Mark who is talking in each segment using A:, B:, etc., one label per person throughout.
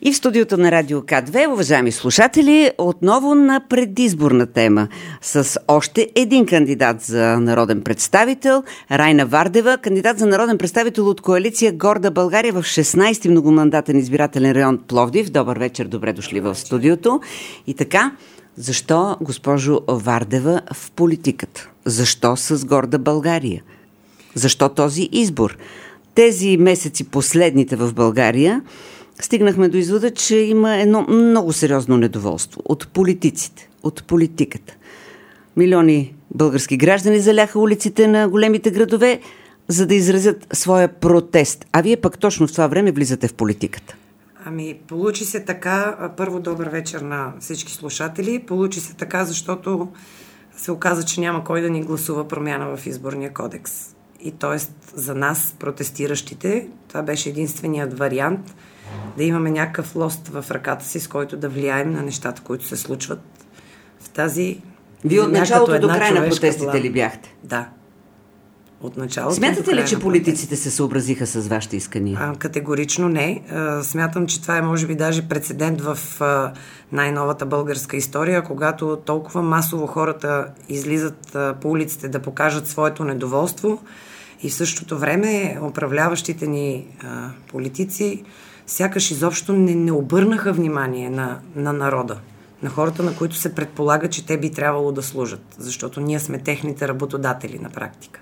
A: И в студиото на Радио К2, уважаеми слушатели, отново на предизборна тема с още един кандидат за народен представител, Райна Вардева, кандидат за народен представител от коалиция Горда България в 16-ти многомандатен избирателен район Пловдив. Добър вечер, добре дошли в студиото. И така, защо, госпожо Вардева, в политиката? Защо с Горда България? Защо този избор? Тези месеци последните в България стигнахме до извода, че има едно много сериозно недоволство от политиците, от политиката. Милиони български граждани заляха улиците на големите градове, за да изразят своя протест. А вие пък точно в това време влизате в политиката.
B: Получи се така, първо добър вечер на всички слушатели, получи се така, защото се оказа, че няма кой да ни гласува промяна в изборния кодекс. И т.е. за нас, протестиращите, това беше единственият вариант да имаме някакъв лост в ръката си, с който да влияем на нещата, които се случват в тази...
A: Вие от началото до края на протестите ли бяхте?
B: Да. От началото.
A: Смятате ли, че политиците се съобразиха с вашите искания?
B: Категорично не. Смятам, че това е може би даже прецедент в най-новата българска история, когато толкова масово хората излизат по улиците да покажат своето недоволство и в същото време управляващите ни политици сякаш изобщо не обърнаха внимание на народа, на хората, на които се предполага, че те би трябвало да служат, защото ние сме техните работодатели на практика.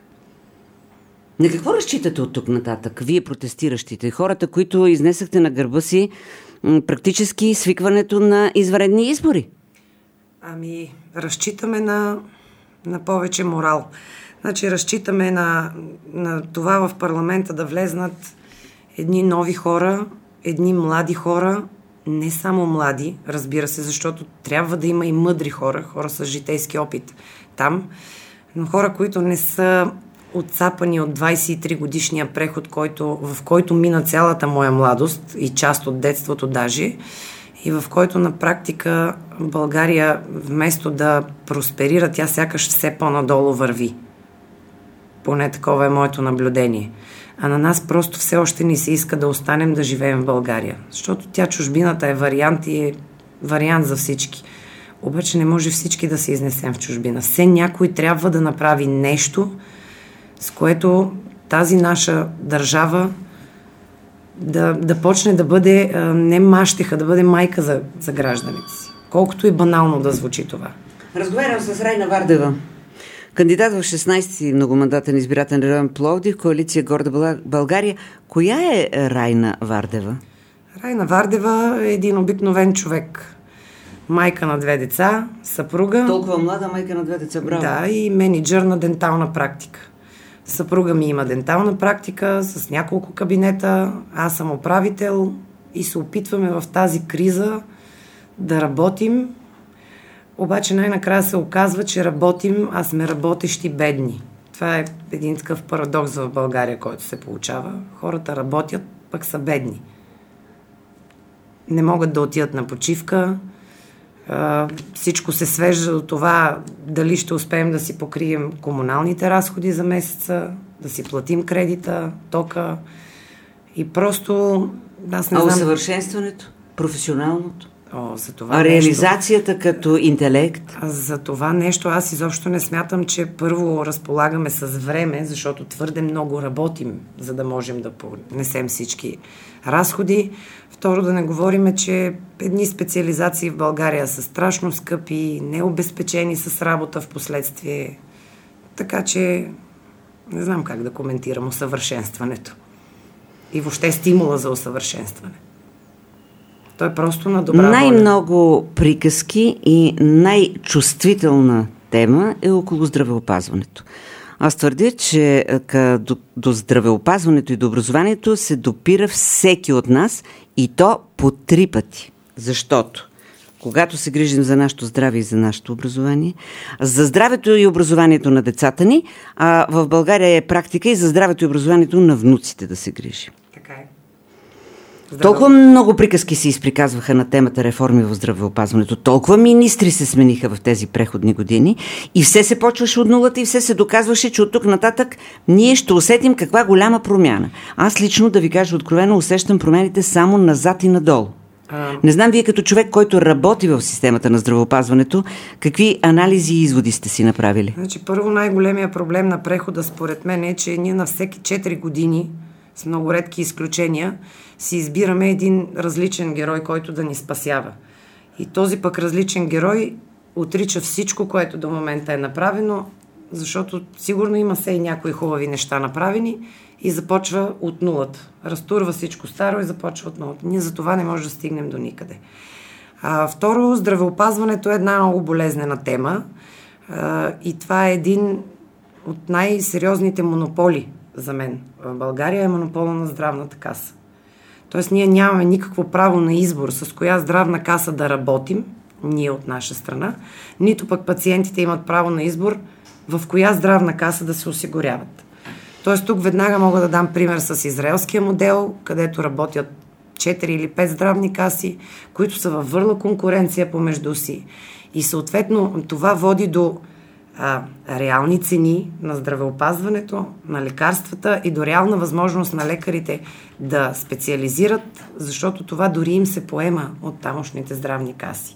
A: На какво разчитате от тук нататък? Вие протестиращите, хората, които изнесахте на гърба си практически свикването на извънредни избори?
B: Разчитаме на повече морал. Значи разчитаме на това в парламента да влезнат едни нови хора, едни млади хора, не само млади, разбира се, защото трябва да има и мъдри хора с житейски опит там, но хора, които не са отцапани от 23 годишния преход, в който мина цялата моя младост и част от детството даже, и в който на практика България вместо да просперира, тя сякаш все по-надолу върви. Поне такова е моето наблюдение. А на нас просто все още ни се иска да останем да живеем в България. Защото чужбината е вариант и е вариант за всички. Обаче не може всички да се изнесем в чужбина. Все някой трябва да направи нещо, с което тази наша държава да почне да бъде не мащеха, да бъде майка за гражданите си. Колкото и банално да звучи това.
A: Разговарям с Райна Вардева, кандидат в 16-ти многомандатен избирателен район Пловдив, коалиция Горда България. Коя е Райна Вардева?
B: Райна Вардева е един обикновен човек. Майка на 2 деца, съпруга.
A: Толкова млада майка на 2 деца, браво.
B: Да, и мениджър на дентална практика. Съпруга ми има дентална практика с няколко кабинета, аз съм управител и се опитваме в тази криза да работим. Обаче най-накрая се оказва, че работим, а сме работещи бедни. Това е един такъв парадокс в България, който се получава. Хората работят, пък са бедни. Не могат да отидат на почивка. Всичко се свежда до това дали ще успеем да си покрием комуналните разходи за месеца, да си платим кредита, тока и просто аз не знам...
A: усъвършенстването? Професионалното?
B: За това
A: реализацията като интелект?
B: За това нещо аз изобщо не смятам, че първо разполагаме с време, защото твърде много работим, за да можем да понесем всички разходи. Второ, да не говорим, че едни специализации в България са страшно скъпи, необезпечени с работа в последствие. Така че не знам как да коментирам усъвършенстването. И въобще стимула за усъвършенстване. То е просто на добра воля.
A: Най-много приказки и най-чувствителна тема е около здравеопазването. Аз твърдя, че до здравеопазването и до образованието се допира всеки от нас и то по 3 пъти. Защото когато се грижим за нашето здраве и за нашето образование, за здравето и образованието на децата ни, а в България е практика и за здравето и образованието на внуците да се грижим.
B: Така е.
A: Толкова много приказки се изприказваха на темата реформи в здравеопазването. Толкова министри се смениха в тези преходни години и все се почваше от нулата и все се доказваше, че от тук нататък ние ще усетим каква голяма промяна. Аз лично, да ви кажа откровено, усещам промените само назад и надолу. Не знам вие като човек, който работи в системата на здравеопазването, какви анализи и изводи сте си направили?
B: Значи, първо най-големия проблем на прехода според мен е, че ние на всеки 4 години, с много редки изключения, си избираме един различен герой, който да ни спасява. И този пък различен герой отрича всичко, което до момента е направено, защото сигурно има все и някои хубави неща направени и започва от нулата. Разтурва всичко старо и започва от нулата. Ние за това не можем да стигнем до никъде. Второ, здравеопазването е една много болезнена тема и това е един от най-сериозните монополи за мен. В България е монопола на здравната каса. Тоест ние нямаме никакво право на избор с коя здравна каса да работим, ние от наша страна, нито пък пациентите имат право на избор в коя здравна каса да се осигуряват. Тоест тук веднага мога да дам пример с израелския модел, където работят 4 или 5 здравни каси, които са във върла конкуренция помежду си. И съответно това води до реални цени на здравеопазването, на лекарствата и до реална възможност на лекарите да специализират, защото това дори им се поема от тамошните здравни каси.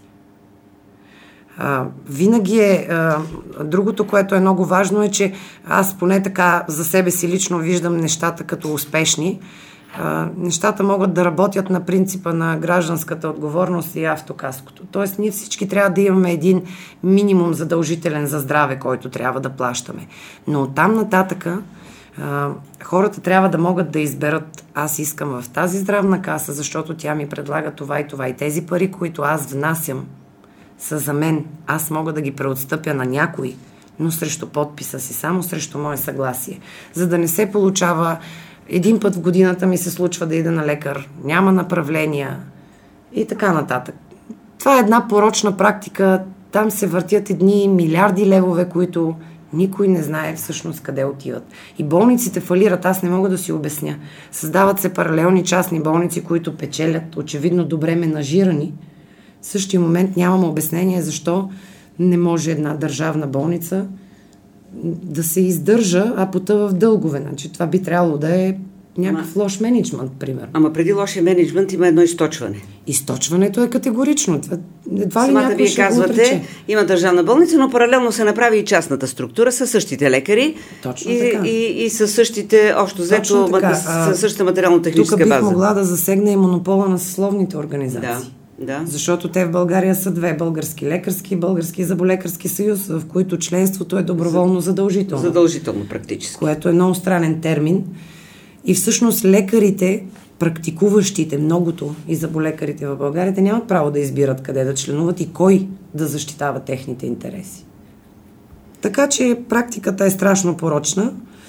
B: Винаги другото, което е много важно е, че аз поне така за себе си лично виждам нещата като успешни. Нещата могат да работят на принципа на гражданската отговорност и автокаското. Тоест ние всички трябва да имаме един минимум задължителен за здраве, който трябва да плащаме. Но оттам нататъка хората трябва да могат да изберат: аз искам в тази здравна каса, защото тя ми предлага това и това. И тези пари, които аз внасям, са за мен. Аз мога да ги преотстъпя на някой, но срещу подписа си, само срещу мое съгласие. За да не се получава един път в годината ми се случва да ида на лекар, няма направления и така нататък. Това е една порочна практика. Там се въртят едни милиарди левове, които никой не знае всъщност къде отиват. И болниците фалират, аз не мога да си обясня. Създават се паралелни частни болници, които печелят, очевидно добре менажирани. В същия момент нямам обяснение защо не може една държавна болница да се издържа, а потъва в дългове. Значи, това би трябвало да е някакъв лош мениджмънт, примерно.
A: Ама преди лошия мениджмънт има едно източване.
B: Източването е категорично. Едва ли
A: самата
B: някой
A: вие
B: ще го
A: казвате,
B: отрече.
A: има държавна болница, но паралелно се направи и частната структура със същите лекари.
B: Точно така.
A: И със същите, общо взето, със същата материално-техническа база.
B: Тук бих могла да засегна и монопола на съсловните организации.
A: Да.
B: Защото те в България са две: Български лекарски и Български зъболекарски съюз, в които членството е доброволно задължително.
A: Задължително практически.
B: Което е много странен термин. И всъщност лекарите, практикуващите, многото и зъболекарите в България, те нямат право да избират къде да членуват и кой да защитава техните интереси. Така че практиката е страшно порочна.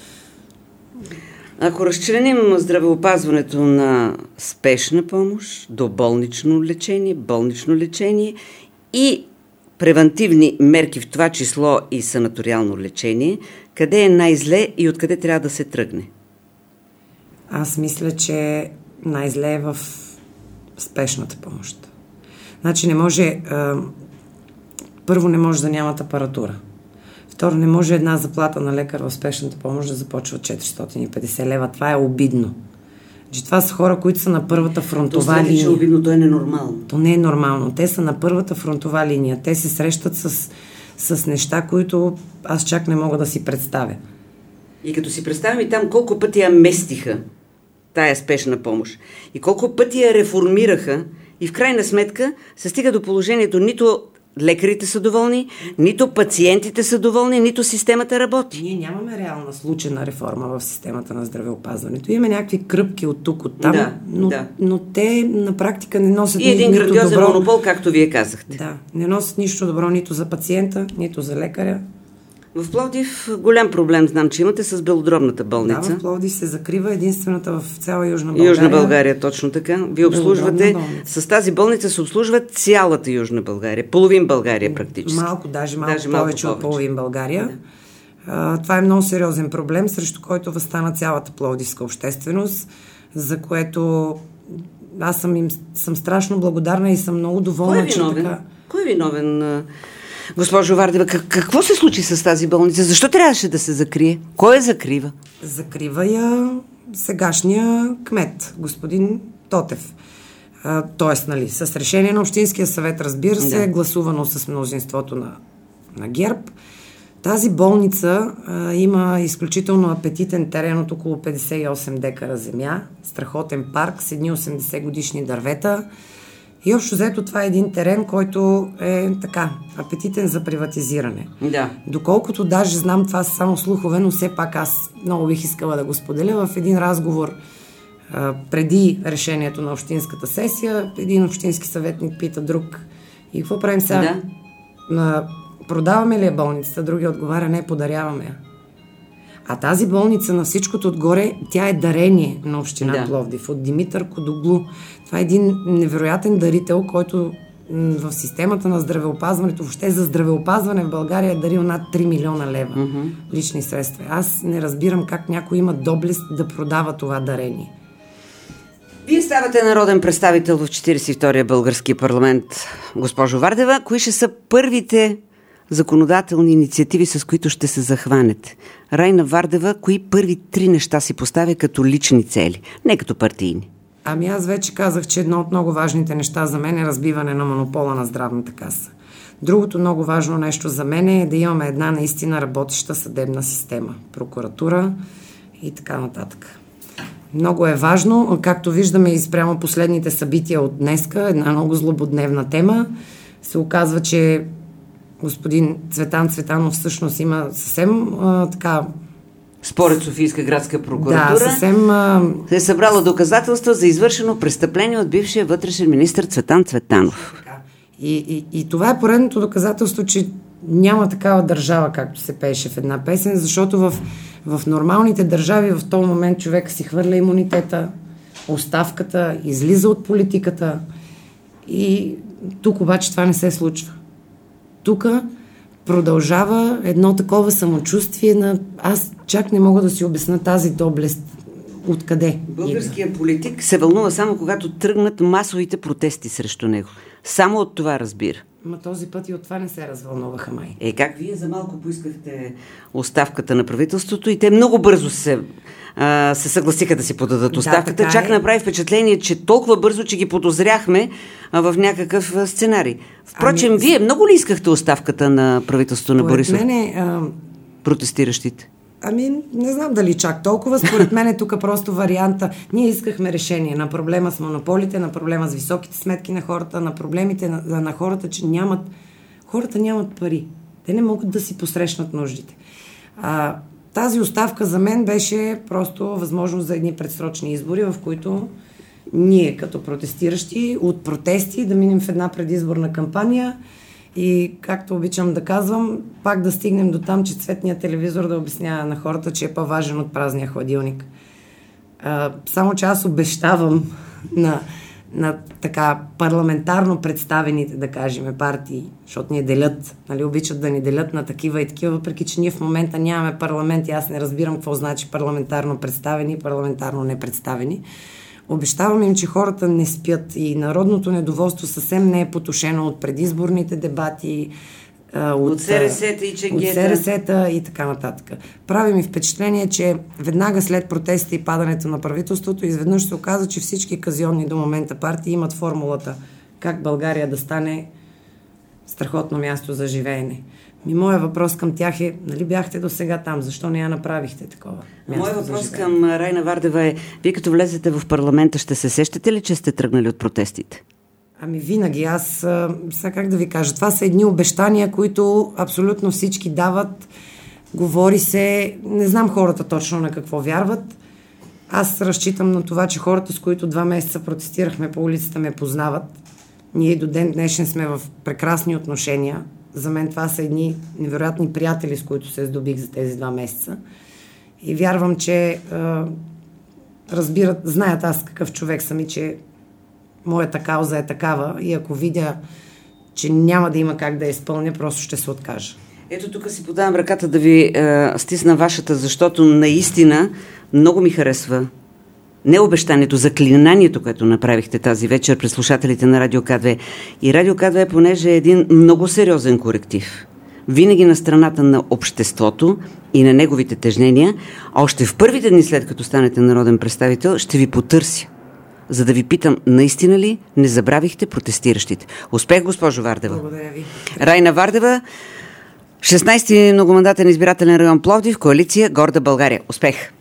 A: Ако разчленим здравеопазването на спешна помощ, до болнично лечение и превантивни мерки, в това число и санаториално лечение, къде е най-зле и откъде трябва да се тръгне?
B: Аз мисля, че най-зле е в спешната помощ. Значи не може... Първо, не може да нямат апаратура. Второ, не може една заплата на лекар в спешната помощ да започва от 450 лева. Това е обидно. Това са хора, които са на първата фронтова линия.
A: То обидно, то е ненормално.
B: То не е нормално. Те са на първата фронтова линия. Те се срещат с неща, които аз чак не мога да си представя.
A: И като си представям и там колко пъти я местиха тая спешна помощ и колко пъти я реформираха и в крайна сметка се стига до положението: нито лекарите са доволни, нито пациентите са доволни, нито системата работи.
B: Ние нямаме реална случайна реформа в системата на здравеопазването. Имаме някакви кръпки от тук, от там, но те на практика не носят нищо добро.
A: И един грандиозен монопол, както вие казахте.
B: Да, не носят нищо добро нито за пациента, нито за лекаря.
A: В Пловдив голям проблем знам, че имате с белодробната болница.
B: Да, в Пловдив се закрива, единствената в цяла Южна България.
A: Южна България, точно така. Вие обслужвате, с тази болница се обслужва цялата Южна България. Половин България практически.
B: Малко повече от половин България. Да. Това е много сериозен проблем, срещу който възстана цялата пловдивска общественост, за което аз съм страшно благодарна и съм много доволна, че така...
A: Кой е виновен? Госпожо Вардева, какво се случи с тази болница? Защо трябваше да се закрие? Кой я закрива?
B: Закрива я сегашния кмет, господин Тотев. Тоест, нали, с решение на Общинския съвет, разбира се, гласувано с мнозинството на ГЕРБ. Тази болница има изключително апетитен терен от около 58 декара земя, страхотен парк с едни 80 годишни дървета. И общо взето това е един терен, който е така, апетитен за приватизиране.
A: Да.
B: Доколкото даже знам, това са само слухове, но все пак аз много бих искала да го споделя. В един разговор преди решението на общинската сесия, един общински съветник пита друг: и какво правим сега? Да. Продаваме ли я болницата? Другия отговаря: не, подаряваме я. А тази болница на всичкото отгоре, тя е дарение на община Пловдив от Димитър Кодоглу. Това е един невероятен дарител, който в системата на здравеопазването, въобще за здравеопазване в България е дарил над 3 милиона лева лични средства. Аз не разбирам как някой има доблест да продава това дарение.
A: Вие ставате народен представител в 42-я български парламент, госпожо Вардева. Кои ще са първите законодателни инициативи, с които ще се захванете? Райна Вардева, кои първи 3 неща си поставя като лични цели, не като партийни?
B: Ами аз вече казах, че едно от много важните неща за мен е разбиване на монопола на здравната каса. Другото много важно нещо за мен е да имаме една наистина работеща съдебна система, прокуратура и така нататък. Много е важно, както виждаме и спрямо последните събития от днеска, една много злободневна тема. Се оказва, че господин Цветан Цветанов всъщност има съвсем така...
A: Според Софийска градска прокуратура,
B: да, съвсем...
A: се е събрала доказателства за извършено престъпление от бившия вътрешен министър Цветан Цветанов.
B: И това е поредното доказателство, че няма такава държава, както се пееше в една песен, защото в нормалните държави в този момент човек си хвърля имунитета, оставката, излиза от политиката и тук обаче това не се случва. Тук продължава едно такова самочувствие на... Аз чак не мога да си обясна тази доблест. Откъде?
A: Българският политик се вълнува само когато тръгнат масовите протести срещу него. Само от това разбира.
B: Ма този път и от това не се развълнуваха май.
A: Как вие за малко поискахте оставката на правителството и те много бързо се съгласиха да си подадат оставката. Да, чак направи впечатление, че толкова бързо, че ги подозряхме в някакъв сценарий. Впрочем, вие много ли искахте оставката на правителството на Борисов? Протестиращите.
B: Не знам дали чак толкова. Според мен е тук просто варианта. Ние искахме решение на проблема с монополите, на проблема с високите сметки на хората, на проблемите на хората, че хората нямат пари. Те не могат да си посрещнат нуждите. Тази оставка за мен беше просто възможност за едни предсрочни избори, в които ние като протестиращи от протести да минем в една предизборна кампания и, както обичам да казвам, пак да стигнем до там, че цветният телевизор да обяснява на хората, че е по-важен от празния хладилник. Само че аз обещавам на така парламентарно представените, да кажем, партии, защото ни делят, обичат да ни делят на такива и такива, въпреки че ние в момента нямаме парламент и аз не разбирам какво значи парламентарно представени и парламентарно непредставени. Обещавам им, че хората не спят и народното недоволство съвсем не е потушено от предизборните дебати, от
A: СРС-та и ченгета.
B: От СРС-та и така нататък. Прави ми впечатление, че веднага след протеста и падането на правителството, изведнъж се оказа, че всички казионни до момента партии имат формулата как България да стане страхотно място за живеене. Моят въпрос към тях е: нали бяхте до сега там? Защо не я направихте такова?
A: Моят въпрос към Райна Вардева е: вие като влезете в парламента, ще се сещате ли, че сте тръгнали от протестите?
B: Винаги. Аз, сега как да ви кажа, това са едни обещания, които абсолютно всички дават. Говори се, не знам хората точно на какво вярват. Аз разчитам на това, че хората, с които 2 месеца протестирахме по улицата, ме познават. Ние до ден днешен сме в прекрасни отношения. За мен това са едни невероятни приятели, с които се здобих за тези 2 месеца. И вярвам, че разбират, знаят аз какъв човек съм и че моята кауза е такава и ако видя, че няма да има как да я изпълня, просто ще се откажа.
A: Ето тук си подавам ръката да ви стисна вашата, защото наистина много ми харесва не обещанието, заклинанието, което направихте тази вечер пред слушателите на Радио К2. И Радио К2, понеже е един много сериозен коректив, винаги на страната на обществото и на неговите тежнения, още в първите дни след като станете народен представител, ще ви потърся. за да ви питам, наистина ли не забравихте протестиращите? Успех, госпожо Вардева.
B: Благодаря ви.
A: Райна Вардева, 16-ти многомандатен избирателен район Пловдив, коалиция Горда България. Успех!